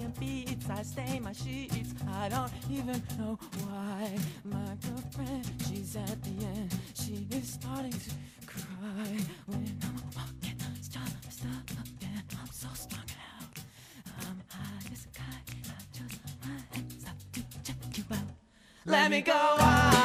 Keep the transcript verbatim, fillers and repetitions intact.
swinging beats, I stain my sheets. I don't even know why. My girlfriend, she's at the end. She is starting to cry when I'm walking, stop, stop, and I'm so strung out. I'm high as a kite, I just my hands up to check you out. Let me go out.